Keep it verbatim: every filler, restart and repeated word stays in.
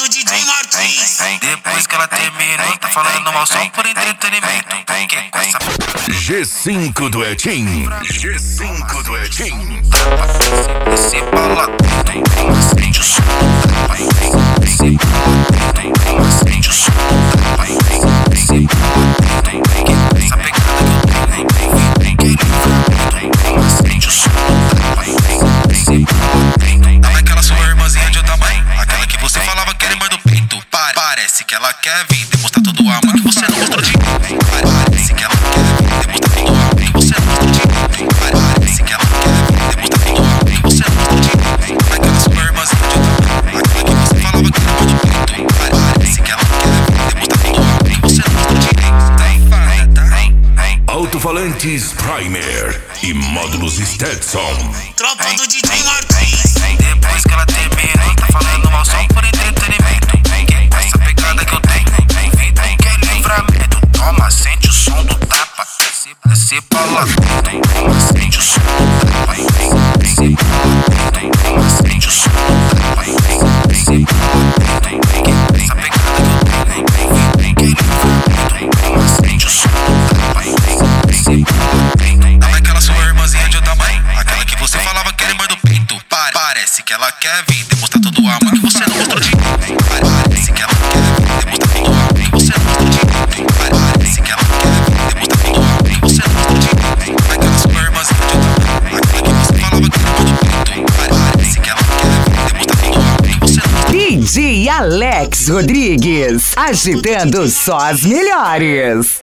do D J Martins. Depois que ela terminou, tá falando mal só por entretenimento. Quem com essa G cinco do Etim. G cinco do Etim. esse bala tem acende o som, vai esse bala tem acende o som, vai esse bala tem essa pegada que eu tenho, tem que livrar, tem acende o som, vai esse bala tem. Não é aquela sua irmãzinha de outra mãe, aquela que você falava que era irmã do peito. Parece que ela quer vir demonstrar todo o amor que você não mostrou de mim. Parece que ela quer vir demonstrar todo o amor que você não mostrou de mim. Parece que ela quer vir demonstrar todo o amor que você não mostrou de mim. Aquela sua irmãzinha de outra mãe, aquela que você falava que era irmã do peito. Parece que ela quer vir demonstrar todo o amor que você não mostrou de mim. Tem farda, tem. Alto-falantes Primer e módulos Stetson. Tropa do D J Martins. Depois que ela terminou, tá falando mal só por entretenimento. Quem com essa pegada que eu tenho, tem que livramento. Toma, sente o som do tapa. Esse bola tem, acende o som do tapa. Esse bola tem, acende o som do tapa. Esse bola tem, essa pegada que eu tenho, tem que livramento. Acende o som do tapa. Esse bola tem. Não é aquela sua irmãzinha de outra mãe, aquela que você falava que era irmã do peito. Parece que ela quer vir demonstrar todo o amor que você não mostrou de mim. Parece que ela quer vir demonstrar todo o amor que você não mostrou de mim. Parece que ela quer vir demonstrar todo o amor que você não mostrou de mim. Aquela sua irmãzinha de outra mãe, aquela que você falava que era irmã do peito. Parece que ela quer vir demonstrar todo o amor que você não mostrou de mim. D J Alex Rodrigues, agitando só as melhores.